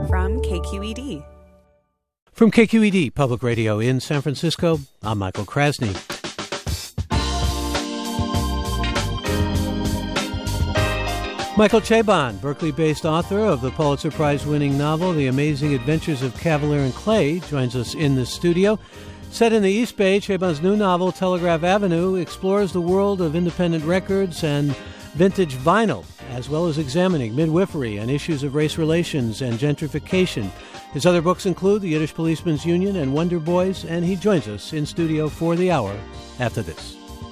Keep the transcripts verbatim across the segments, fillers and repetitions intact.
from K Q E D. From K Q E D Public Radio in San Francisco, I'm Michael Krasny. Michael Chabon, Berkeley-based author of the Pulitzer Prize-winning novel The Amazing Adventures of Cavalier and Clay, joins us in the studio. Set in the East Bay, Chabon's new novel, Telegraph Avenue, explores the world of independent records and vintage vinyl, as well as examining midwifery and issues of race relations and gentrification. His other books include The Yiddish Policemen's Union and Wonder Boys, and he joins us in studio for the hour after this.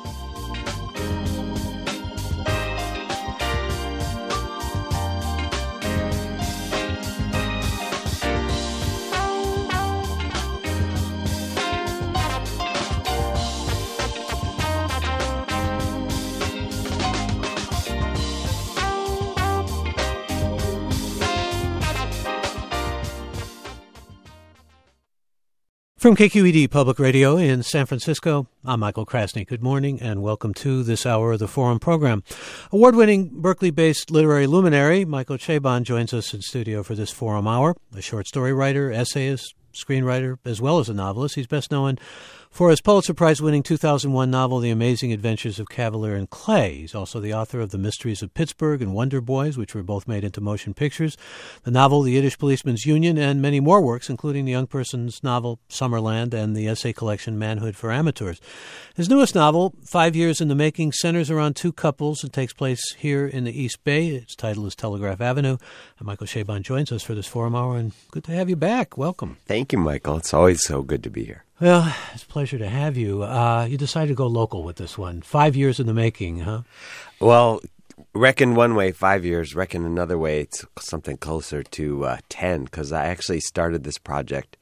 From K Q E D Public Radio in San Francisco, I'm Michael Krasny. Good morning and welcome to this hour of the Forum program. Award-winning Berkeley-based literary luminary Michael Chabon joins us in studio for this Forum hour. A short story writer, essayist, screenwriter, as well as a novelist. He's best known for his Pulitzer Prize-winning two thousand one novel, The Amazing Adventures of Cavalier and Clay. He's also the author of The Mysteries of Pittsburgh and Wonder Boys, which were both made into motion pictures, the novel The Yiddish Policemen's Union, and many more works, including the young person's novel Summerland and the essay collection Manhood for Amateurs. His newest novel, Five Years in the Making, centers around two couples and takes place here in the East Bay. Its title is Telegraph Avenue. And Michael Chabon joins us for this Forum hour, and good to have you back. Welcome. Thank you, Michael. It's always so good to be here. Well, it's a pleasure to have you. Uh, you decided to go local with this one. Five years in the making, huh? Well, reckon one way, five years. Reckon another way, it's something closer to uh, ten, because I actually started this project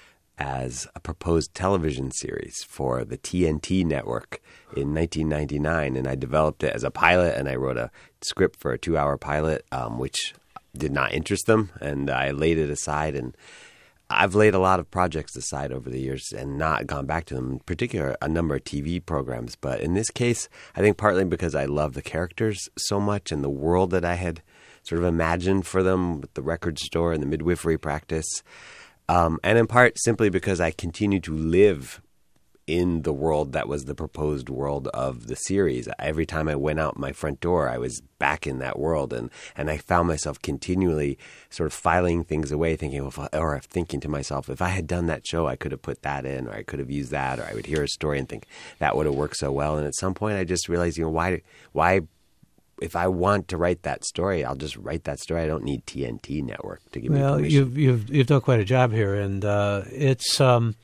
as a proposed television series for the T N T network in nineteen ninety-nine, and I developed it as a pilot, and I wrote a script for a two-hour pilot, um, which did not interest them, and I laid it aside, and I've laid a lot of projects aside over the years and not gone back to them, in particular a number of T V programs. But in this case, I think partly because I love the characters so much and the world that I had sort of imagined for them with the record store and the midwifery practice, um, and in part simply because I continue to live in the world that was the proposed world of the series. Every time I went out my front door, I was back in that world, and, and I found myself continually sort of filing things away, thinking, well, if I, or thinking to myself, if I had done that show, I could have put that in, or I could have used that, or I would hear a story and think that would have worked so well. And at some point, I just realized, you know, why, why, if I want to write that story, I'll just write that story. I don't need T N T network to give well, me permission. Well, you've you've you've done quite a job here, and uh, it's. Um,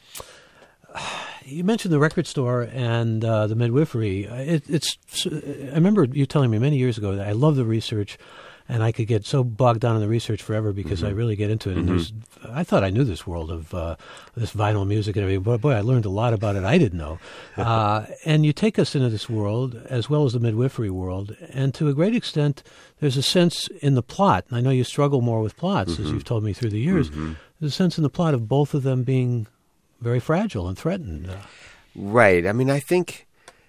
You mentioned the record store and uh, the midwifery. It, it's. I remember you telling me many years ago that I love the research, and I could get so bogged down in the research forever because mm-hmm. I really get into it. And mm-hmm. there's, I thought I knew this world of uh, this vinyl music and everything. Boy, boy, I learned a lot about it I didn't know. Uh, and you take us into this world as well as the midwifery world, and to a great extent, there's a sense in the plot. And I know you struggle more with plots, mm-hmm. as you've told me through the years. Mm-hmm. There's a sense in the plot of both of them being very fragile and threatened. Right. I mean, I think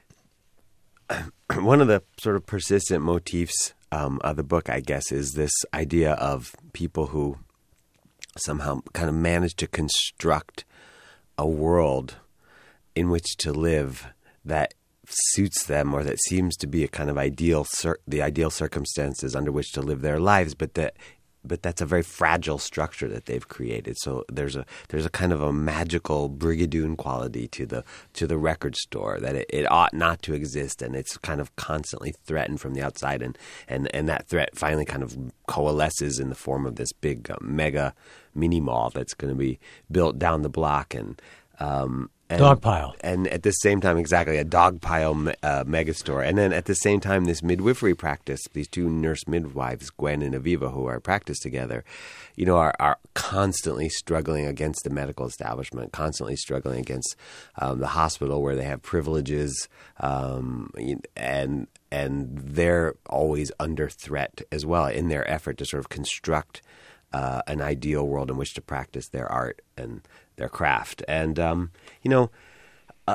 one of the sort of persistent motifs um, of the book, I guess, is this idea of people who somehow kind of manage to construct a world in which to live that suits them, or that seems to be a kind of ideal, cir- the ideal circumstances under which to live their lives, but that But that's a very fragile structure that they've created. So there's a there's a kind of a magical brigadoon quality to the to the record store that it, it ought not to exist, and it's kind of constantly threatened from the outside, and and, and that threat finally kind of coalesces in the form of this big uh, mega mini mall that's going to be built down the block, and um, And, dog pile. And at the same time, exactly, a dog pile uh, megastore. And then at the same time, this midwifery practice, these two nurse midwives, Gwen and Aviva, who are practiced together, you know, are, are constantly struggling against the medical establishment, constantly struggling against um, the hospital where they have privileges, um, and and they're always under threat as well in their effort to sort of construct uh, an ideal world in which to practice their art and their craft. And, um, you know, uh,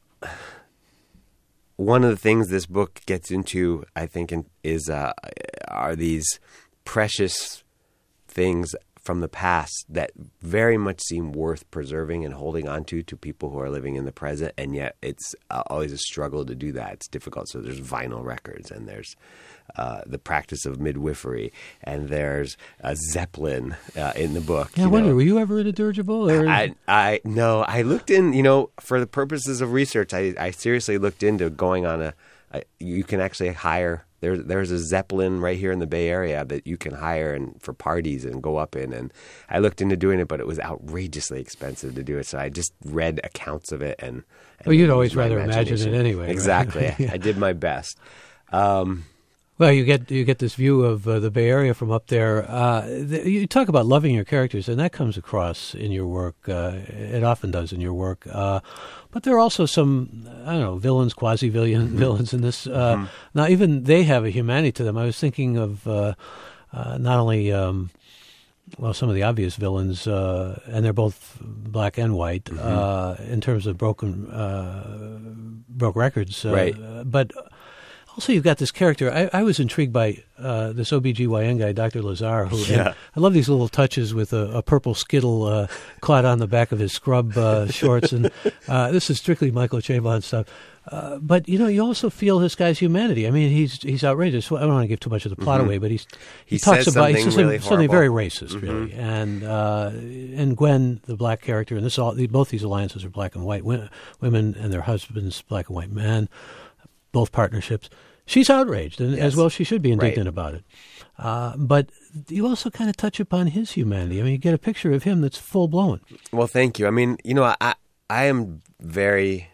one of the things this book gets into, I think, in, is uh, are these precious things from the past that very much seem worth preserving and holding on to to people who are living in the present, and yet it's uh, always a struggle to do that. It's difficult. So there's vinyl records, and there's uh, the practice of midwifery, and there's a Zeppelin uh, in the book. Yeah, I wonder, know. were you ever at a dirigible? Or? I, I no, I looked in. You know, for the purposes of research, I, I seriously looked into going on a. I, you can actually hire. There's there's a Zeppelin right here in the Bay Area that you can hire and for parties and go up in. And I looked into doing it, but it was outrageously expensive to do it. So I just read accounts of it. And, and well, you'd always rather imagine it anyway. Exactly. Right? Yeah. I did my best. Um, Well, you get you get this view of uh, the Bay Area from up there. Uh, th- you talk about loving your characters, and that comes across in your work. Uh, it often does in your work. Uh, but there are also some, I don't know, villains, quasi-villain mm-hmm. villains in this. Uh, mm-hmm. Now, even they have a humanity to them. I was thinking of uh, uh, not only, um, well, some of the obvious villains, uh, and they're both black and white mm-hmm. uh, in terms of broken uh, broke records, uh, right. but. Also, you've got this character. I, I was intrigued by uh, this O B G Y N guy, Doctor Lazar, who yeah. I love these little touches with a, a purple Skittle uh, caught on the back of his scrub uh, shorts. And uh, this is strictly Michael Chabon stuff. Uh, but, you know, you also feel this guy's humanity. I mean, he's he's outrageous. I don't want to give too much of the plot mm-hmm. away, but he's, he, he talks says about something, he says really something very horrible. racist, mm-hmm. really. And uh, and Gwen, the black character, and this all both these alliances are black and white women, women and their husbands, black and white men, both partnerships. She's outraged, and yes. as well she should be indignant right. about it. Uh, but you also kind of touch upon his humanity. I mean, you get a picture of him that's full-blown. Well, thank you. I mean, you know, I I am very,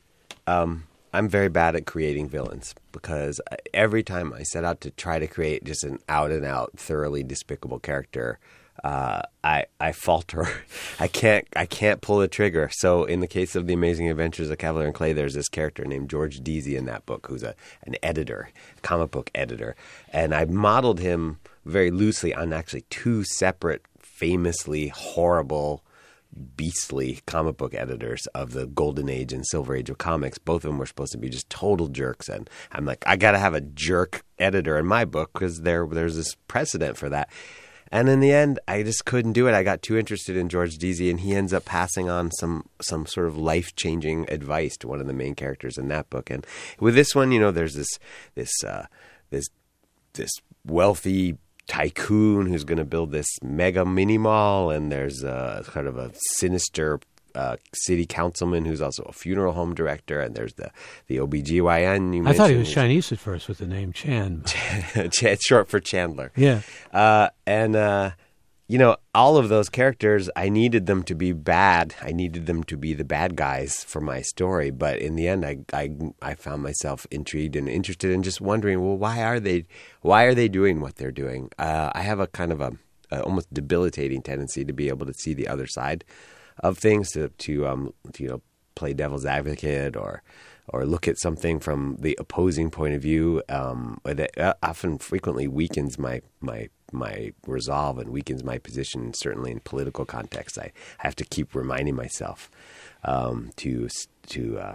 um, I'm very bad at creating villains because every time I set out to try to create just an out-and-out, thoroughly despicable character, Uh, I I falter. I can't I can't pull the trigger. So in the case of The Amazing Adventures of Cavalier and Clay, there's this character named George Deasy in that book who's a an editor, comic book editor, and I modeled him very loosely on actually two separate, famously horrible, beastly comic book editors of the golden age and silver age of comics. Both of them were supposed to be just total jerks, and I'm like, I got to have a jerk editor in my book because there there's this precedent for that. And in the end, I just couldn't do it. I got too interested in George Deasy, and he ends up passing on some some sort of life-changing advice to one of the main characters in that book. And with this one, you know, there's this this uh, this this wealthy tycoon who's going to build this mega mini mall, and there's uh, kind of a sinister uh, city councilman who's also a funeral home director, and there's the the O B G Y N. You I thought he was Chinese at first with the name Chan. It's short for Chandler. Yeah, uh, and uh, you know, all of those characters, I needed them to be bad. I needed them to be the bad guys for my story. But in the end, I I, I found myself intrigued and interested and just wondering, well, why are they why are they doing what they're doing? Uh, I have a kind of a, a almost debilitating tendency to be able to see the other side of things, to to um to, you know, play devil's advocate or or look at something from the opposing point of view. Um, that often frequently weakens my my my resolve and weakens my position. Certainly in political context, I, I have to keep reminding myself um, to to uh,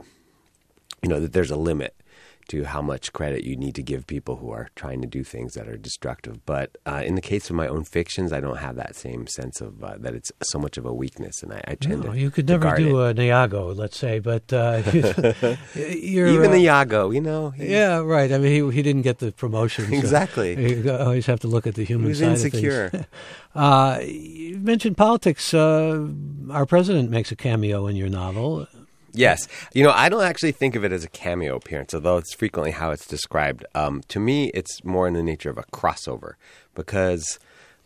you know that there's a limit to how much credit you need to give people who are trying to do things that are destructive. But uh, in the case of my own fictions, I don't have that same sense of uh, that it's so much of a weakness, and I, I tend no, to you could never do it. a Iago, let's say, but uh, you're, even uh, the Iago, you know. He, yeah, right. I mean, he he didn't get the promotion. So exactly. You always have to look at the human he was side insecure. of things. uh, you mentioned politics. Uh, our president makes a cameo in your novel. Yes. You know, I don't actually think of it as a cameo appearance, although it's frequently how it's described. Um, to me, it's more in the nature of a crossover because,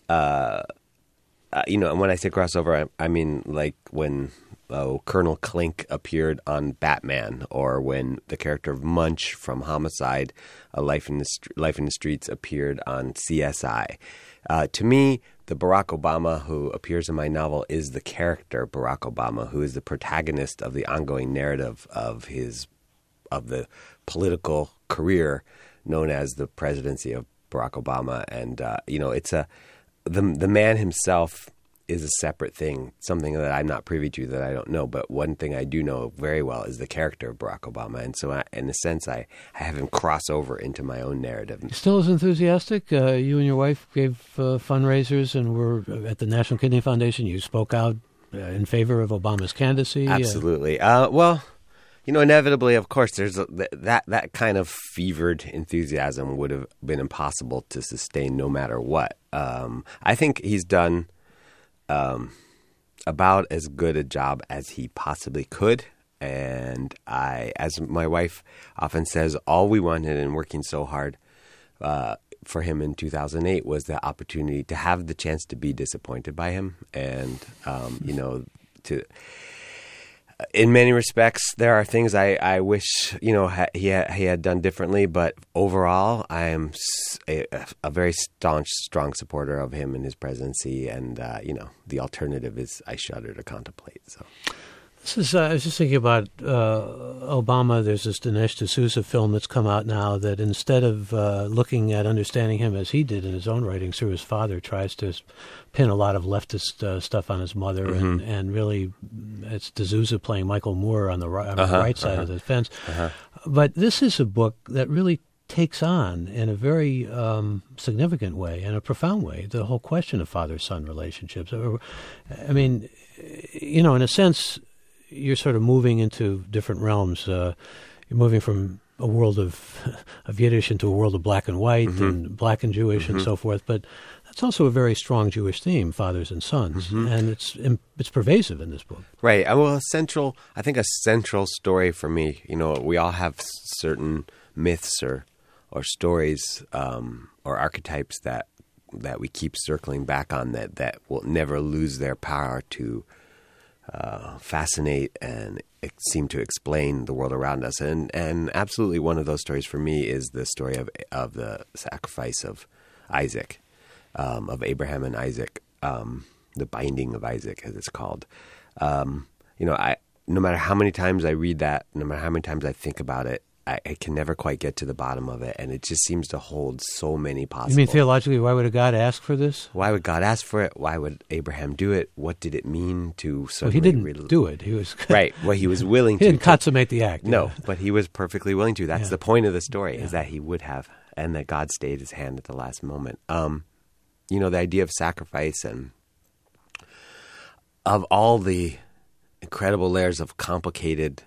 uh, uh, you know, and when I say crossover, I, I mean like when oh, Colonel Klink appeared on Batman, or when the character of Munch from Homicide, A Life in the St- Life in the Streets appeared on C S I. Uh, to me, the Barack Obama who appears in my novel is the character Barack Obama, who is the protagonist of the ongoing narrative of his of the political career known as the presidency of Barack Obama. And uh, you know, it's a the the man himself is a separate thing, something that I'm not privy to that I don't know. But one thing I do know very well is the character of Barack Obama. And so I, in a sense, I, I have him cross over into my own narrative. Still as enthusiastic? Uh, you and your wife gave uh, fundraisers and were at the National Kidney Foundation. You spoke out uh, in favor of Obama's candidacy. Absolutely. Uh, well, you know, inevitably, of course, there's a, that that kind of fevered enthusiasm would have been impossible to sustain no matter what. Um, I think he's done um, about as good a job as he possibly could. And I, as my wife often says, all we wanted in working so hard uh, for him in two thousand eight was the opportunity to have the chance to be disappointed by him. And, um, you know, to... in many respects, there are things I, I wish, you know, ha, he, ha, he had done differently. But overall, I am a, a very staunch, strong supporter of him and his presidency. And, uh, you know, the alternative is I shudder to contemplate. So, this is, uh, I was just thinking about uh, Obama. There's this Dinesh D'Souza film that's come out now that instead of uh, looking at understanding him as he did in his own writings through his father, tries to pin a lot of leftist uh, stuff on his mother, mm-hmm. and, and really it's D'Souza playing Michael Moore on the right, on uh-huh, the right side uh-huh. of the fence. Uh-huh. But this is a book that really takes on in a very um, significant way, in a profound way, the whole question of father-son relationships. I mean, you know, in a sense, you're sort of moving into different realms. Uh, you're moving from a world of of Yiddish into a world of black and white, mm-hmm. and black and Jewish, mm-hmm. and so forth. But that's also a very strong Jewish theme, fathers and sons, mm-hmm. and it's it's pervasive in this book. Right. Well, a central, I think, a central story for me. You know, we all have certain myths or or stories um, or archetypes that that we keep circling back on that that will never lose their power to Uh, fascinate and seem to explain the world around us. And and absolutely one of those stories for me is the story of of the sacrifice of Isaac, um, of Abraham and Isaac, um, the binding of Isaac, as it's called. Um, you know, I no matter how many times I read that, no matter how many times I think about it, I, I can never quite get to the bottom of it, and it just seems to hold so many possible. You mean theologically, why would a God ask for this? Why would God ask for it? Why would Abraham do it? What did it mean to suddenly... Well, he didn't re- do it. He was right. Well, he was willing he to. He didn't consummate the act. No, yeah. but he was perfectly willing to. That's yeah. the point of the story, yeah. is that he would have, and that God stayed his hand at the last moment. Um, you know, the idea of sacrifice and of all the incredible layers of complicated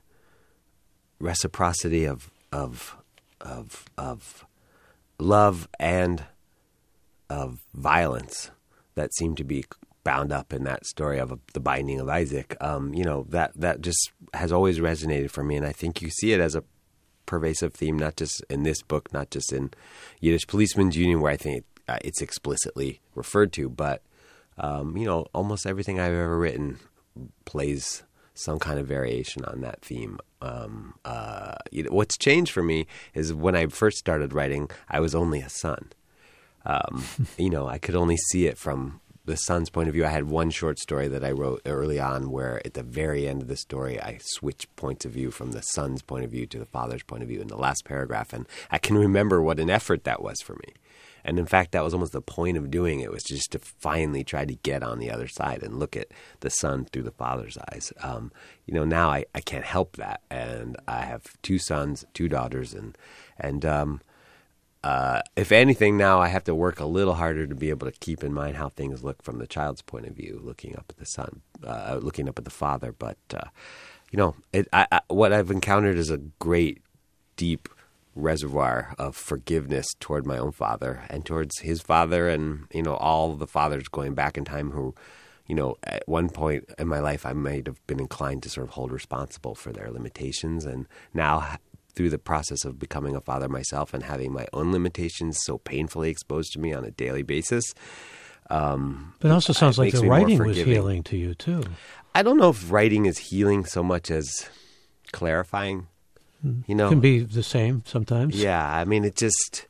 reciprocity of of of of love and of violence that seem to be bound up in that story of the binding of Isaac. Um, you know, that that just has always resonated for me, and I think you see it as a pervasive theme, not just in this book, not just in Yiddish Policeman's Union, where I think uh, it's explicitly referred to, but um, you know, almost everything I've ever written plays some kind of variation on that theme. Um, uh, you know, what's changed for me is when I first started writing, I was only a son. Um, you know, I could only see it from the son's point of view. I had one short story that I wrote early on where at the very end of the story, I switched points of view from the son's point of view to the father's point of view in the last paragraph. And I can remember what an effort that was for me. And in fact, that was almost the point of doing it, was just to finally try to get on the other side and look at the son through the father's eyes. Um, you know, now I, I can't help that. And I have two sons, two daughters. And, and um, uh, if anything, now I have to work a little harder to be able to keep in mind how things look from the child's point of view, looking up at the son, uh, looking up at the father. But, uh, you know, it, I, I, what I've encountered is a great, deep reservoir of forgiveness toward my own father and towards his father, and you know, all the fathers going back in time who, you know, at one point in my life I might have been inclined to sort of hold responsible for their limitations, and now through the process of becoming a father myself and having my own limitations so painfully exposed to me on a daily basis. Um, but it also sounds like the writing was healing to you too. I don't know if writing is healing so much as clarifying. You know, it can be the same sometimes. Yeah, I mean, it just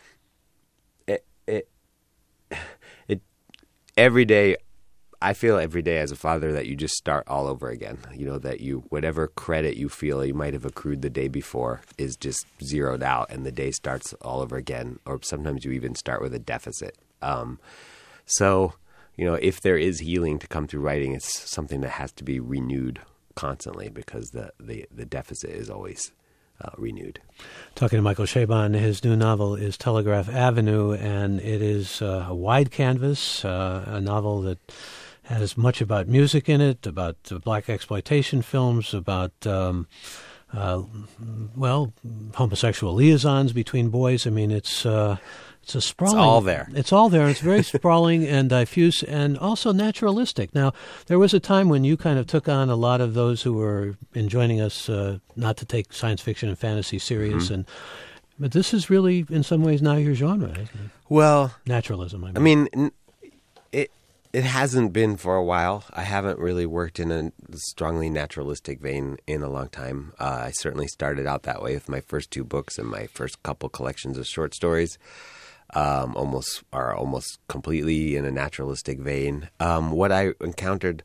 it it it every day. I feel every day as a father that you just start all over again. You know, that you whatever credit you feel you might have accrued the day before is just zeroed out, and the day starts all over again. Or sometimes you even start with a deficit. Um, so you know, if there is healing to come through writing, it's something that has to be renewed constantly because the, the, the deficit is always uh, renewed. Talking to Michael Chabon, his new novel is Telegraph Avenue, and it is uh, a wide canvas, uh, a novel that has much about music in it, about uh, black exploitation films, about, um, uh, well, homosexual liaisons between boys. I mean, it's uh, it's a sprawling. It's all there. It's all there. It's very sprawling and diffuse and also naturalistic. Now, there was a time when you kind of took on a lot of those who were enjoining us uh, not to take science fiction and fantasy serious, mm-hmm. and but this is really, in some ways, now your genre, isn't it? Well, naturalism. I mean, I mean it. It hasn't been for a while. I haven't really worked in a strongly naturalistic vein in a long time. Uh, I certainly started out that way with my first two books and my first couple collections of short stories. Um, almost are almost completely in a naturalistic vein. Um, what I encountered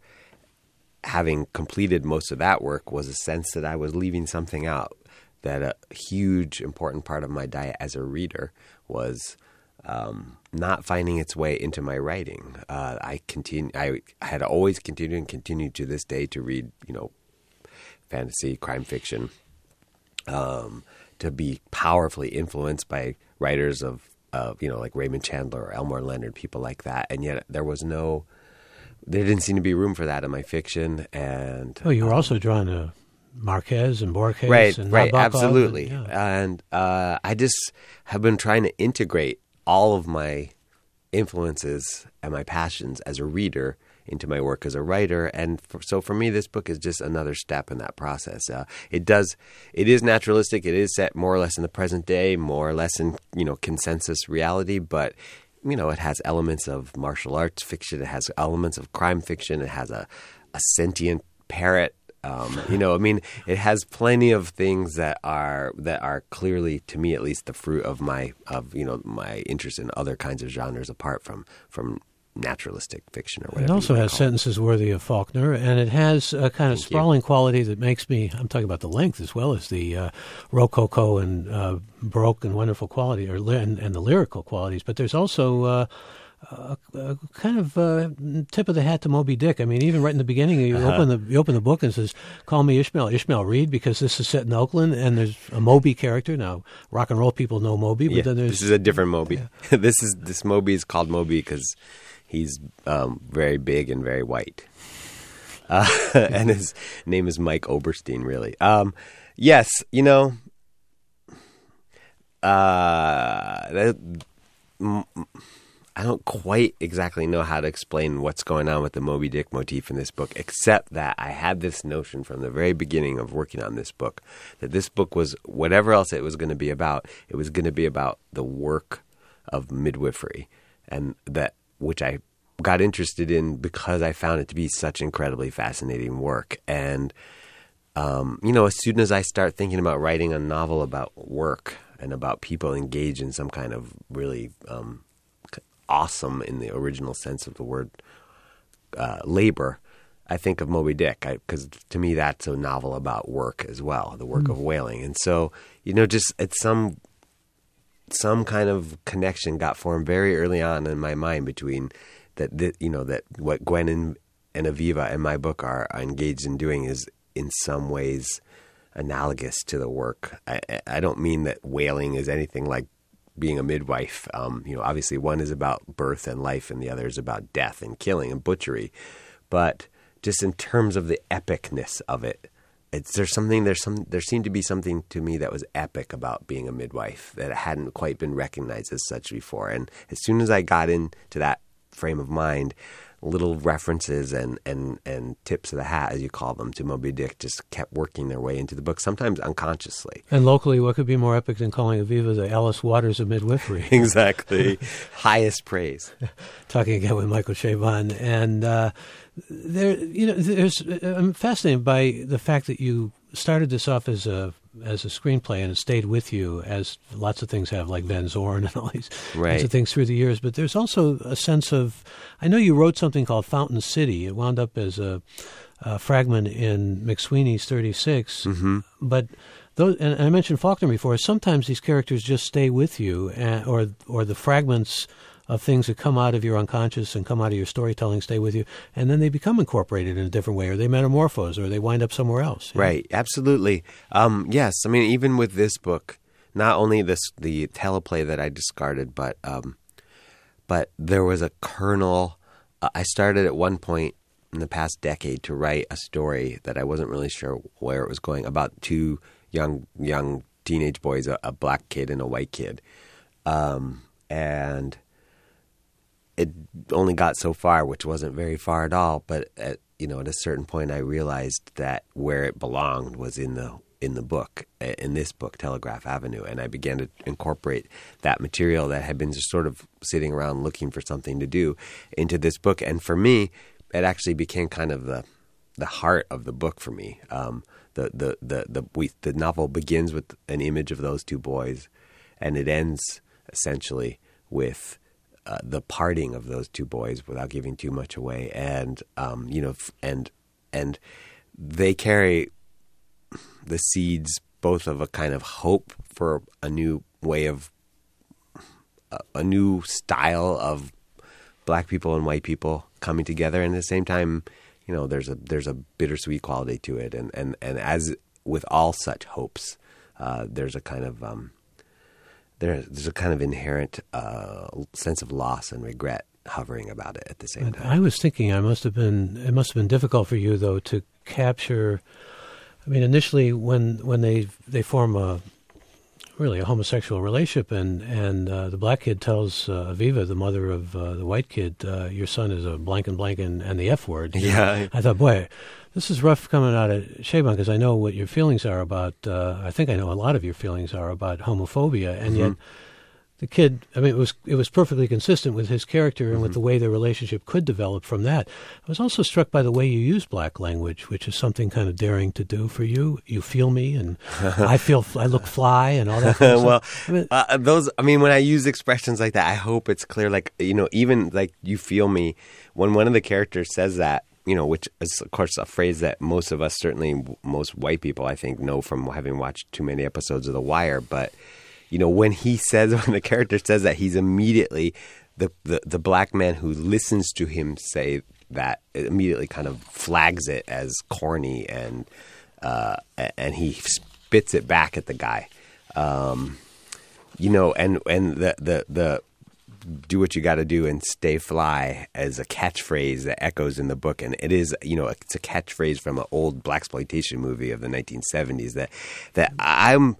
having completed most of that work was a sense that I was leaving something out, that a huge important part of my diet as a reader was Um, not finding its way into my writing. Uh, I continue. I had always continued and continued to this day to read, you know, fantasy, crime fiction, um, to be powerfully influenced by writers of, uh, you know, like Raymond Chandler or Elmore Leonard, people like that. And yet there was no, there didn't seem to be room for that in my fiction. And oh, you were um, also drawn to Marquez and Borges, right, and right, Nabokov, absolutely. And, yeah. and uh, I just have been trying to integrate all of my influences and my passions as a reader into my work as a writer. And for, so for me, this book is just another step in that process. Uh, it does, it is naturalistic. It is set more or less in the present day, more or less in, you know, consensus reality, but, you know, it has elements of martial arts fiction. It has elements of crime fiction. It has a, a sentient parrot. Um, you know, I mean, it has plenty of things that are that are clearly, to me at least, the fruit of my of you know my interest in other kinds of genres apart from from naturalistic fiction or whatever. It also has sentences worthy of Faulkner, and it has a kind of Thank sprawling you. quality that makes me. I'm talking about the length as well as the uh, rococo and uh, baroque and wonderful quality, or li- and, and the lyrical qualities. But there's also Uh, A, a kind of uh, tip of the hat to Moby Dick. I mean, even right in the beginning, you uh-huh. open the you open the book and it says, "Call me Ishmael, Ishmael Reed," because this is set in Oakland, and there's a Moby character. Now, rock and roll people know Moby, but yeah, then there's this is a different Moby. Yeah. this is this Moby is called Moby because he's um, very big and very white, uh, and his name is Mike Oberstein. Really, um, yes, you know, uh, that. M- I don't quite exactly know how to explain what's going on with the Moby Dick motif in this book, except that I had this notion from the very beginning of working on this book, that this book was, whatever else it was going to be about, it was going to be about the work of midwifery, and that, which I got interested in because I found it to be such incredibly fascinating work. And, um, you know, as soon as I start thinking about writing a novel about work and about people engaged in some kind of really um awesome, in the original sense of the word, uh, labor, I think of Moby Dick, because to me that's a novel about work as well, the work mm. of whaling. And so, you know, just it's some some kind of connection got formed very early on in my mind between that, that you know, that what Gwen and, and Aviva in my book are, are engaged in doing is in some ways analogous to the work. I, I don't mean that whaling is anything like being a midwife. Um, you know, obviously one is about birth and life and the other is about death and killing and butchery. But just in terms of the epicness of it, it's there's something there's some there seemed to be something to me that was epic about being a midwife that hadn't quite been recognized as such before. And as soon as I got into that frame of mind, little references and, and, and tips of the hat, as you call them, to Moby Dick just kept working their way into the book, sometimes unconsciously. And locally, what could be more epic than calling Aviva the Alice Waters of midwifery? Exactly. Highest praise. Talking again with Michael Chabon. And uh, there, you know, there's, I'm fascinated by the fact that you started this off as a as a screenplay, and it stayed with you, as lots of things have, like Van Zorn and all these right. kinds of things through the years. But there's also a sense of, I know you wrote something called Fountain City. It wound up as a, a fragment in McSweeney's thirty-six. Mm-hmm. But those, and I mentioned Faulkner before, sometimes these characters just stay with you, and, or or the fragments of things that come out of your unconscious and come out of your storytelling, stay with you, and then they become incorporated in a different way, or they metamorphose, or they wind up somewhere else. Right, know? Absolutely. Um, yes, I mean, even with this book, not only this the teleplay that I discarded, but um, but there was a kernel. Uh, I started at one point in the past decade to write a story that I wasn't really sure where it was going, about two young young teenage boys, a, a black kid and a white kid. Um, and it only got so far, which wasn't very far at all. But at, you know, at a certain point, I realized that where it belonged was in the in the book, in this book, Telegraph Avenue. And I began to incorporate that material that had been just sort of sitting around looking for something to do into this book. And for me, it actually became kind of the the heart of the book for me. Um, the the the the, we, the novel begins with an image of those two boys, and it ends essentially with uh, the parting of those two boys, without giving too much away. And um, you know, and and they carry the seeds both of a kind of hope for a new way of a, a new style of black people and white people coming together, and at the same time, you know, there's a there's a bittersweet quality to it, and and, and as with all such hopes, uh, there's a kind of um, there, there's a kind of inherent uh, sense of loss and regret hovering about it at the same time. I was thinking, I must have been it must have been difficult for you though to capture. I mean, initially when when they they form a really a homosexual relationship, and and uh, the black kid tells uh, Aviva, the mother of uh, the white kid, uh, your son is a blank and blank and, and the F word. Yeah, I thought, boy, this is rough coming out of Chabon, because I know what your feelings are about. Uh, I think I know a lot of your feelings are about homophobia, and mm-hmm. yet the kid. I mean, it was it was perfectly consistent with his character and mm-hmm. with the way their relationship could develop from that. I was also struck by the way you use black language, which is something kind of daring to do for you. You feel me, and I feel I look fly, and all that. Kind of well, stuff. I mean, uh, those. I mean, when I use expressions like that, I hope it's clear. Like, you know, even like you feel me when one of the characters says that. You know, which is, of course, a phrase that most of us, certainly most white people, I think, know from having watched too many episodes of The Wire. But, you know, when he says, when the character says that, he's immediately, the, the, the black man who listens to him say that immediately kind of flags it as corny, and uh, and he spits it back at the guy. Um, you know, and, and the, the, the, do what you got to do and stay fly as a catchphrase that echoes in the book. And it is, you know, it's a catchphrase from an old blaxploitation movie of the nineteen seventies that, that I'm,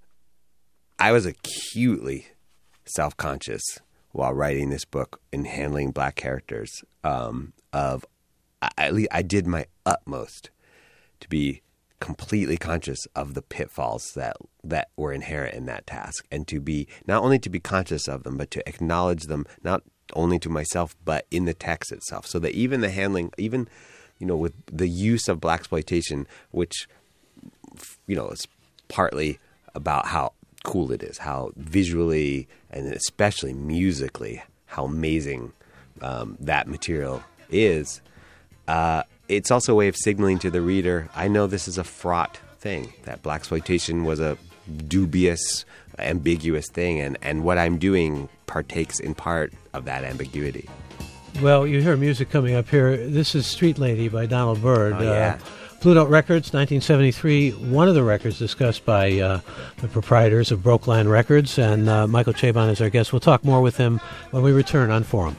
I was acutely self-conscious while writing this book and handling black characters, um, of, I, at least I did my utmost to be completely conscious of the pitfalls that that were inherent in that task, and to be not only to be conscious of them, but to acknowledge them, not only to myself, but in the text itself. So that even the handling, even, you know, with the use of blaxploitation, which, you know, is partly about how cool it is, how visually and especially musically, how amazing um, that material is. Uh, It's also a way of signaling to the reader, I know this is a fraught thing, that blaxploitation was a dubious, ambiguous thing, and, and what I'm doing partakes in part of that ambiguity. Well, you hear music coming up here. This is Street Lady by Donald Byrd. Oh, yeah. Uh, Blue Note Records, nineteen seventy-three, one of the records discussed by uh, the proprietors of Brokeland Records, and uh, Michael Chabon is our guest. We'll talk more with him when we return on Forum.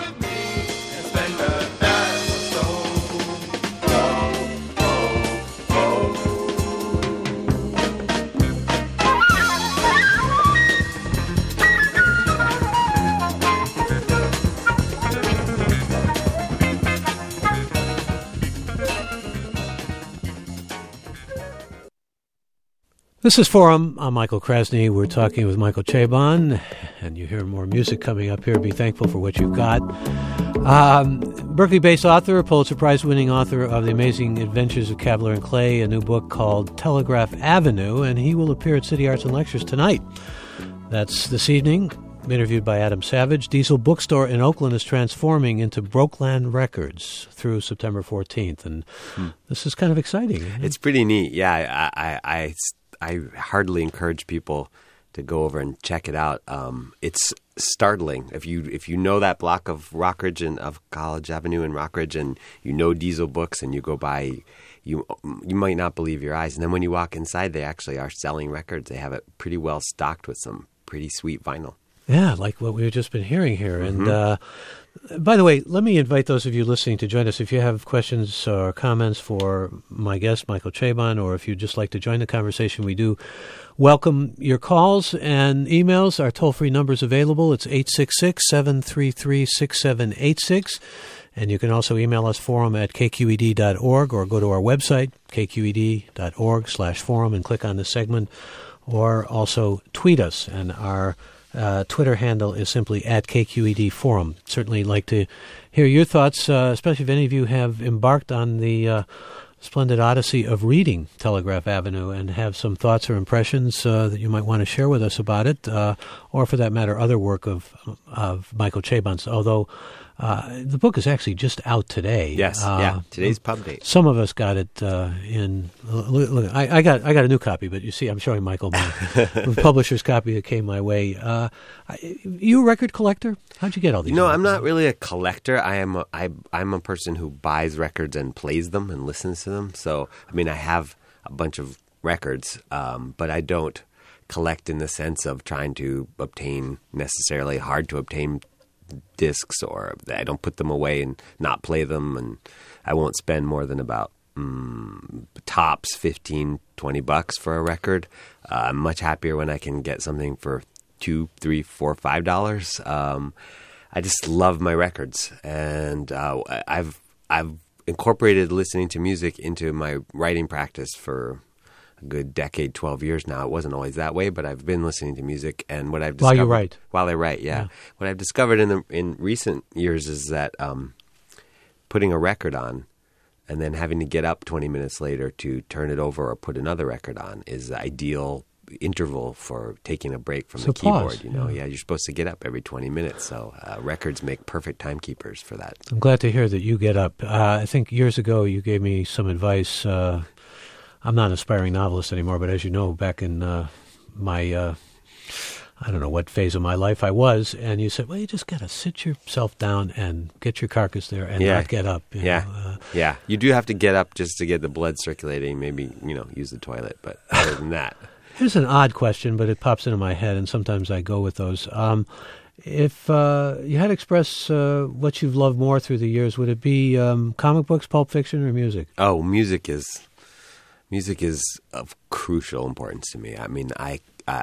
This is Forum. I'm Michael Krasny. We're talking with Michael Chabon, and you hear more music coming up here. Be thankful for what you've got. Um, Berkeley-based author, Pulitzer Prize-winning author of The Amazing Adventures of Cavalier and Clay, a new book called Telegraph Avenue, and he will appear at City Arts and Lectures tonight. That's this evening. I'm interviewed by Adam Savage. Diesel Bookstore in Oakland is transforming into Brokeland Records through September fourteenth, and hmm. this is kind of exciting. It's pretty neat. Yeah, I, I, I I hardly encourage people to go over and check it out. Um, it's startling if you if you know that block of Rockridge and of College Avenue and Rockridge, and you know Diesel Books, and you go by, you you might not believe your eyes. And then when you walk inside, they actually are selling records. They have it pretty well stocked with some pretty sweet vinyl. Yeah, like what we've just been hearing here. Mm-hmm. And uh, by the way, let me invite those of you listening to join us. If you have questions or comments for my guest, Michael Chabon, or if you'd just like to join the conversation, we do welcome your calls and emails. Our toll-free number is available. It's eight six six, seven three three, six seven eight six. And you can also email us, forum at k q e d dot org, or go to our website, k q e d dot org slash forum, and click on the segment, or also tweet us. And our Uh, Twitter handle is simply at K Q E D Forum. Certainly like to hear your thoughts, uh, especially if any of you have embarked on the uh, splendid odyssey of reading Telegraph Avenue and have some thoughts or impressions uh, that you might want to share with us about it, uh, or for that matter, other work of of Michael Chabon's. Although uh, the book is actually just out today. Yes, uh, yeah, today's pub date. Some of us got it uh, in. Look, look, I, I got I got a new copy, but you see, I'm showing Michael my publisher's copy that came my way. Uh, you a record collector? How'd you get all these? No, records? I'm not really a collector. I am. A, I, I'm a person who buys records and plays them and listens to them. So, I mean, I have a bunch of records, um, but I don't collect in the sense of trying to obtain necessarily hard to obtain discs, or I don't put them away and not play them, and I won't spend more than about um, tops fifteen, twenty bucks for a record. Uh, I'm much happier when I can get something for two, three, four, five dollars. Um, I just love my records, and uh, I've I've incorporated listening to music into my writing practice for a good decade, twelve years now. It wasn't always that way, but I've been listening to music, and what I've discovered while you write. While I write, yeah. yeah. What I've discovered in the in recent years is that um, putting a record on and then having to get up twenty minutes later to turn it over or put another record on is the ideal interval for taking a break from so the keyboard. pause, You know, yeah. yeah, you're supposed to get up every twenty minutes, so uh, records make perfect timekeepers for that. I'm glad to hear that you get up. Uh, I think years ago you gave me some advice. Uh, I'm not an aspiring novelist anymore, but as you know, back in uh, my, uh, I don't know what phase of my life I was, and you said, well, you just got to sit yourself down and get your carcass there and Yeah. not get up. you Yeah, know. Uh, yeah. You do have to get up just to get the blood circulating, maybe, you know, use the toilet, but other than that. Here's an odd question, but it pops into my head, and sometimes I go with those. Um, if uh, you had to express uh, what you've loved more through the years, would it be um, comic books, Pulp Fiction, or music? Oh, music is music is of crucial importance to me. I mean, I, I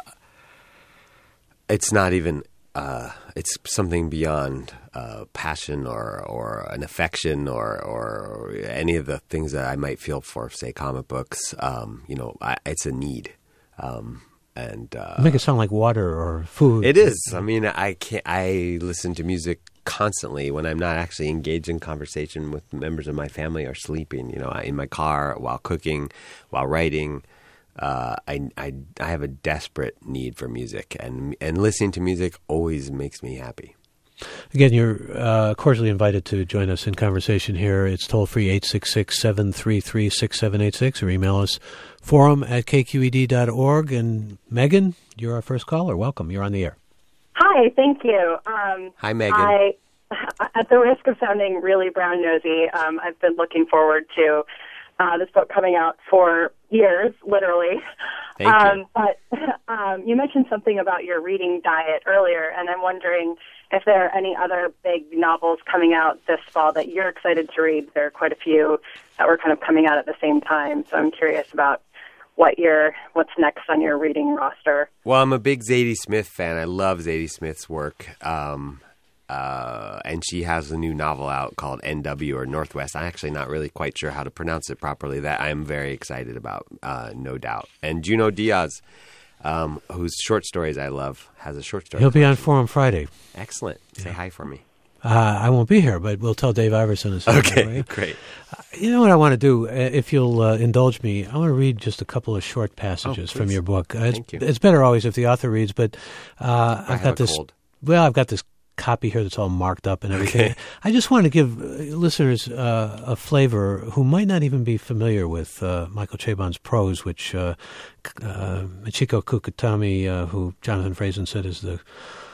it's not even uh, it's something beyond uh, passion or or an affection or or any of the things that I might feel for, say, comic books. Um, you know, I, it's a need. Um, and uh, You make it sound like water or food. it is. I mean, I can't. I listen to music constantly when I'm not actually engaged in conversation with members of my family or sleeping. You know, in my car, while cooking, while writing. Uh, I, I I have a desperate need for music, and and listening to music always makes me happy. Again, you're uh, cordially invited to join us in conversation here. It's toll-free eight six six, seven three three, six seven eight six, or email us forum at k q e d dot org. And Megan, you're our first caller. Welcome. You're on the air. Hi, thank you. Um, Hi, Megan. I, at the risk of sounding really brown-nosy, um, I've been looking forward to uh, this book coming out for years, literally. Thank um, you. But um, you mentioned something about your reading diet earlier, and I'm wondering if there are any other big novels coming out this fall that you're excited to read. There are quite a few that were kind of coming out at the same time, so I'm curious about what your what's next on your reading roster. Well, I'm a big Zadie Smith fan. I love Zadie Smith's work. Um, uh, and she has a new novel out called N W or Northwest. I'm actually not really quite sure how to pronounce it properly. That I'm very excited about, uh, no doubt. And Juno Diaz, um, whose short stories I love, has a short story. He'll be on Forum Friday. Excellent. Say Yeah. hi for me. Uh, I won't be here, but we'll tell Dave Iverson. A second, Okay, right? great. You know what I want to do, uh, if you'll uh, indulge me, I want to read just a couple of short passages Oh, from please. your book. Uh, it's, Thank you. it's better always if the author reads, but uh, I I've have got a this. cold. Well, I've got this copy here that's all marked up and everything. Okay. I just want to give listeners uh, a flavor who might not even be familiar with uh, Michael Chabon's prose, which uh, uh, Michiko Kukutami, uh, who Jonathan Franzen said is the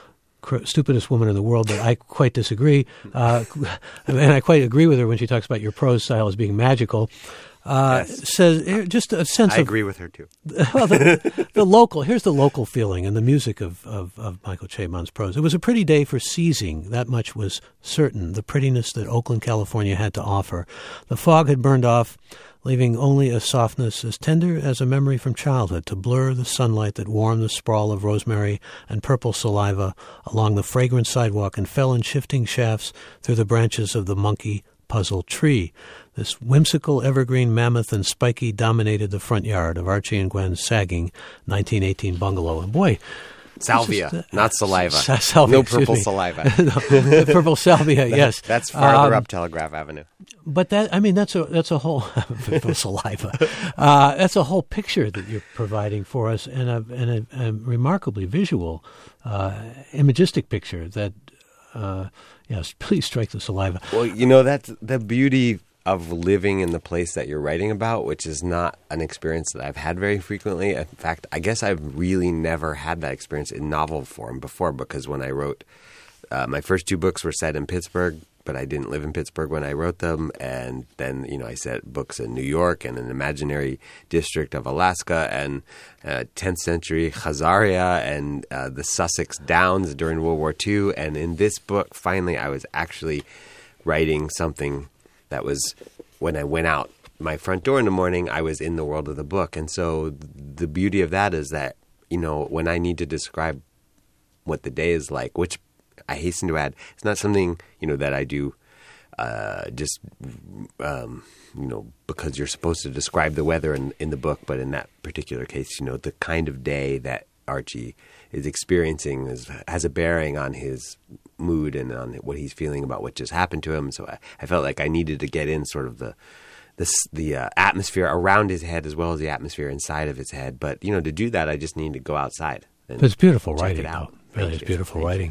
stupidest woman in the world, but I quite disagree. Uh, and I quite agree with her when she talks about your prose style as being magical. Uh, yes. Says just a sense I of... I agree with her, too. Well, the, the local, here's the local feeling and the music of, of, of Michael Chabon's prose. It was a pretty day for seizing. That much was certain. The prettiness that Oakland, California had to offer. The fog had burned off, leaving only a softness as tender as a memory from childhood to blur the sunlight that warmed the sprawl of rosemary and purple saliva along the fragrant sidewalk and fell in shifting shafts through the branches of the monkey puzzle tree. This whimsical evergreen mammoth and spiky dominated the front yard of Archie and Gwen's sagging nineteen eighteen bungalow. And boy, salvia, just, uh, not saliva. Sa- salvia, no purple me. saliva. No, purple salvia, yes. That's farther um, up Telegraph Avenue. But that, I mean, that's a that's a whole purple saliva. Uh, that's a whole picture that you're providing for us, and a and a, a remarkably visual, uh, imagistic picture that. Uh, yes, please strike the saliva. Well, you know, that's the beauty of living in the place that you're writing about, which is not an experience that I've had very frequently. In fact, I guess I've really never had that experience in novel form before, because when I wrote uh, my first two books were set in Pittsburgh, but I didn't live in Pittsburgh when I wrote them. And then, you know, I set books in New York and an imaginary district of Alaska and uh, tenth century Khazaria and uh, the Sussex Downs during World War Two. And in this book, finally, I was actually writing something that was, when I went out my front door in the morning, I was in the world of the book. And so the beauty of that is that, you know, when I need to describe what the day is like, which I hasten to add, it's not something, you know, that I do uh, just, um, you know, because you're supposed to describe the weather in, in the book. But in that particular case, you know, the kind of day that Archie is experiencing is, has a bearing on his mood and on what he's feeling about what just happened to him. So I, I felt like I needed to get in sort of the the, the uh, atmosphere around his head as well as the atmosphere inside of his head. But, you know, to do that, I just need to go outside. And it's beautiful check writing. it out. Really, it's beautiful writing.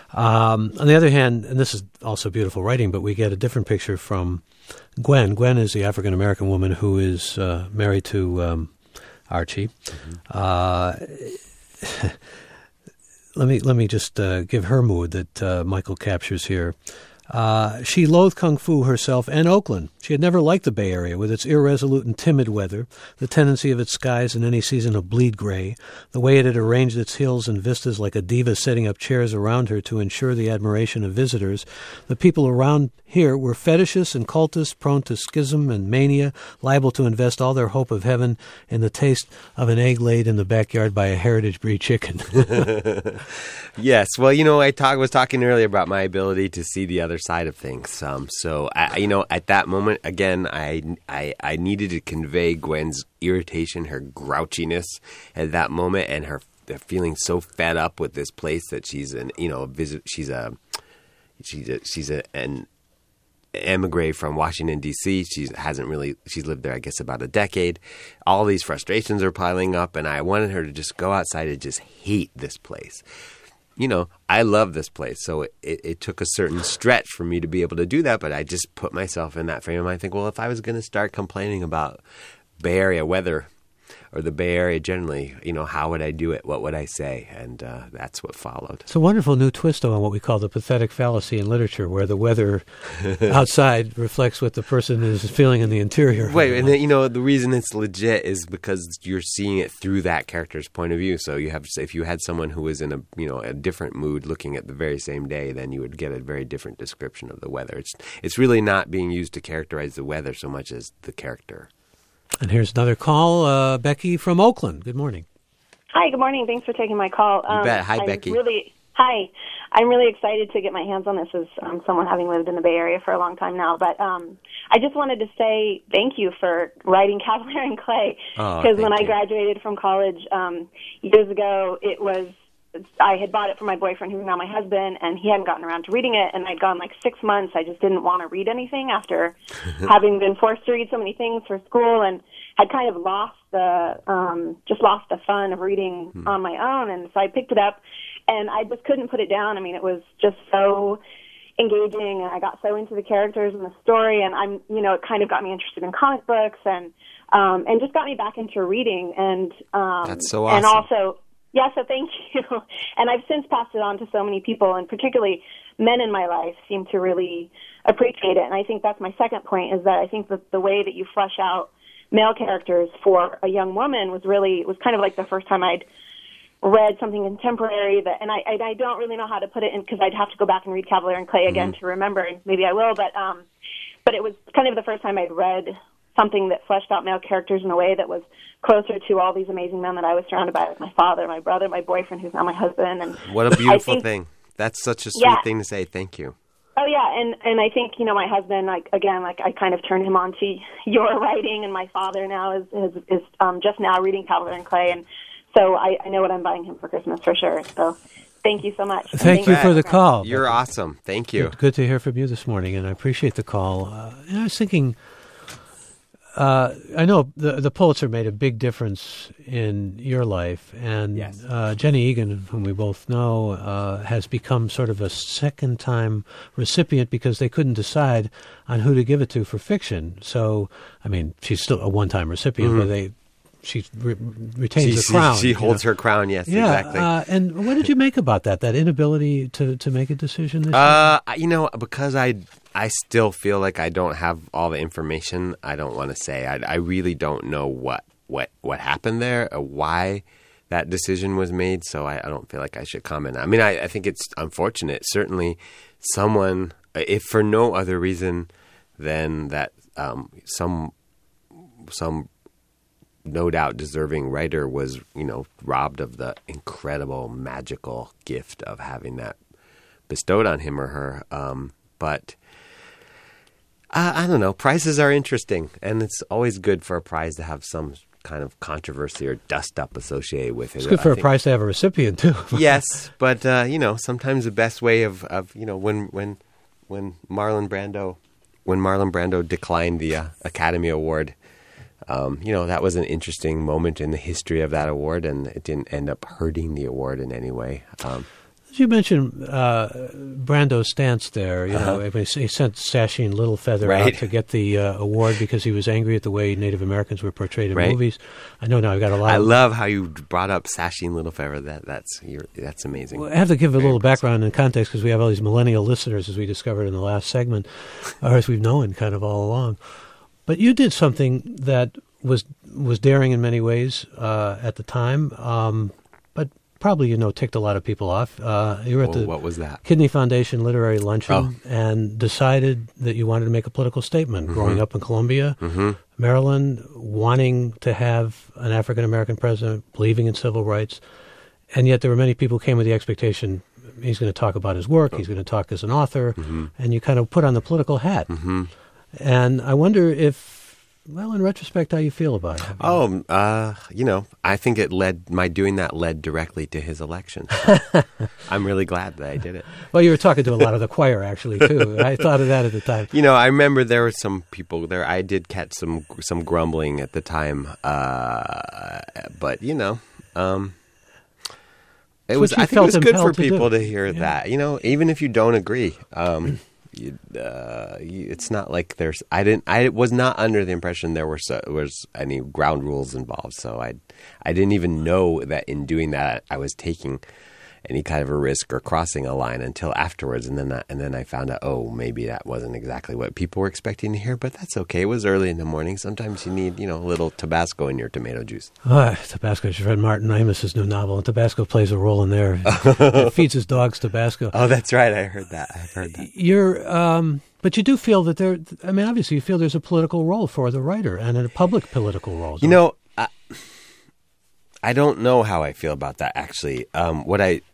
Um, on the other hand, and this is also beautiful writing, but we get a different picture from Gwen. Gwen is the African-American woman who is uh, married to um, Archie. Mm-hmm. Uh, let me let me just uh, give her mood that uh, Michael captures here. Uh, she loathed Kung Fu herself and Oakland. She had never liked the Bay Area with its irresolute and timid weather, the tendency of its skies in any season of bleed gray, the way it had arranged its hills and vistas like a diva setting up chairs around her to ensure the admiration of visitors. The people around here were fetishists and cultists, prone to schism and mania, liable to invest all their hope of heaven in the taste of an egg laid in the backyard by a heritage breed chicken. Yes. Well, you know, I talk, was talking earlier about my ability to see the other side of things. Um, so, I, you know, at that moment, again, I, I I needed to convey Gwen's irritation, her grouchiness at that moment, and her feeling so fed up with this place that she's an, you know, visit. She's a she's a, she's a, an emigre from Washington D C. She hasn't really. She's lived there, I guess, about a decade. All these frustrations are piling up, and I wanted her to just go outside and just hate this place. You know, I love this place, so it, it, it took a certain stretch for me to be able to do that, but I just put myself in that frame of mind. I think, well, if I was going to start complaining about Bay Area weather or the Bay Area generally, you know, how would I do it? What would I say? And uh, that's what followed. It's a wonderful new twist on what we call the pathetic fallacy in literature, where the weather outside reflects what the person is feeling in the interior. Wait, and then, you know, the reason it's legit is because you're seeing it through that character's point of view. So you have, if you had someone who was in a, you know, a different mood looking at the very same day, then you would get a very different description of the weather. It's it's really not being used to characterize the weather so much as the character. And here's another call, uh, Becky from Oakland. Good morning. Hi, good morning. Thanks for taking my call. You um, bet. Hi, I'm Becky. Really, hi. I'm really excited to get my hands on this as um, someone having lived in the Bay Area for a long time now. But um, I just wanted to say thank you for writing Cavalier and Clay. Because oh, when I you. graduated from college um, years ago, it was I had bought it for my boyfriend, who's now my husband, and he hadn't gotten around to reading it. And I'd gone like six months. I just didn't want to read anything after having been forced to read so many things for school, and had kind of lost the um, just lost the fun of reading hmm. on my own. And so I picked it up, and I just couldn't put it down. I mean, it was just so engaging, and I got so into the characters and the story, and I'm, you know, it kind of got me interested in comic books, and um, and just got me back into reading, and um, that's so awesome. And also, yeah, so thank you. And I've since passed it on to so many people, and particularly men in my life seem to really appreciate it. And I think that's my second point, is that I think that the way that you flesh out male characters for a young woman was really, was kind of like the first time I'd read something contemporary that, and I, I, I don't really know how to put it in, because I'd have to go back and read Cavalier and Clay again mm-hmm. to remember, and maybe I will, but, um, but it was kind of the first time I'd read something that fleshed out male characters in a way that was closer to all these amazing men that I was surrounded by, like my father, my brother, my boyfriend, who's now my husband. And what a beautiful think, thing. That's such a sweet yeah. thing to say. Thank you. Oh, yeah, and, and I think, you know, my husband, like, again, like, I kind of turned him on to your writing, and my father now is is, is um, just now reading Cavalier and Clay, and so I, I know what I'm buying him for Christmas for sure. So thank you so much. Thank, thank you for the call. You're awesome. Thank you. Good, good to hear from you this morning, and I appreciate the call. Uh, and I was thinking, uh, I know the the Pulitzer made a big difference in your life, and yes. uh, Jenny Egan, whom we both know, uh, has become sort of a second-time recipient because they couldn't decide on who to give it to for fiction. So, I mean, she's still a one-time recipient, mm-hmm. but they... She re- retains she, the crown. She, she holds know? her crown, yes, yeah, exactly. Uh, and what did you make about that, that inability to, to make a decision this uh, year? You know, because I, I still feel like I don't have all the information, I don't want to say. I, I really don't know what, what, what happened there, or why that decision was made, so I, I don't feel like I should comment. I mean, I, I think it's unfortunate. Certainly someone, if for no other reason than that um, some some... no doubt deserving writer was, you know, robbed of the incredible, magical gift of having that bestowed on him or her. Um, but uh, I don't know. Prizes are interesting, and it's always good for a prize to have some kind of controversy or dust-up associated with it. It's good for I a think. prize to have a recipient, too. Yes, but, uh, you know, sometimes the best way of, of you know, when when when Marlon Brando, when Marlon Brando declined the uh, Academy Award, Um, you know, that was an interesting moment in the history of that award, and it didn't end up hurting the award in any way. Um, As you mentioned uh, Brando's stance there, you uh-huh. know, he sent Sasheen Littlefeather right. out to get the uh, award because he was angry at the way Native Americans were portrayed in right. movies. I know now I've got a lot I of... love how you brought up Sasheen Littlefeather. That, that's you're, that's amazing. Well, I have to give a Very little impressive. background and context because we have all these millennial listeners, as we discovered in the last segment, or as we've known kind of all along. But you did something that was was daring in many ways uh, at the time, um, but probably, you know, ticked a lot of people off. Uh, you were at well, the what was that? Kidney Foundation Literary Luncheon oh. and decided that you wanted to make a political statement. Mm-hmm. Growing up in Columbia, mm-hmm. Maryland, wanting to have an African-American president, believing in civil rights, and yet there were many people who came with the expectation he's going to talk about his work, oh. he's going to talk as an author, mm-hmm. and you kind of put on the political hat. Mm-hmm. And I wonder if, well, in retrospect, how you feel about it. Oh, uh, you know, I think it led, my doing that led directly to his election. I'm really glad that I did it. Well, you were talking to a lot of the choir, actually, too. I thought of that at the time. You know, I remember there were some people there. I did catch some some grumbling at the time. Uh, but, you know, um, it was, I think it was good for people to, to hear yeah. that. You know, even if you don't agree. Um You, uh, you, it's not like there's. I didn't. I was not under the impression there were so, was any ground rules involved. So I, I didn't even know that in doing that I was taking any kind of a risk or crossing a line until afterwards. And then I, and then I found out, oh, maybe that wasn't exactly what people were expecting to hear. But that's okay. It was early in the morning. Sometimes you need, you know, a little Tabasco in your tomato juice. Oh, Tabasco. I've read Martin Amis's new novel, and Tabasco plays a role in there. It feeds his dogs Tabasco. Oh, that's right. I heard that. I've heard that. You're, um, but you do feel that there. I mean, obviously, you feel there's a political role for the writer and a public political role. You know, I, I don't know how I feel about that. Actually, um, what I.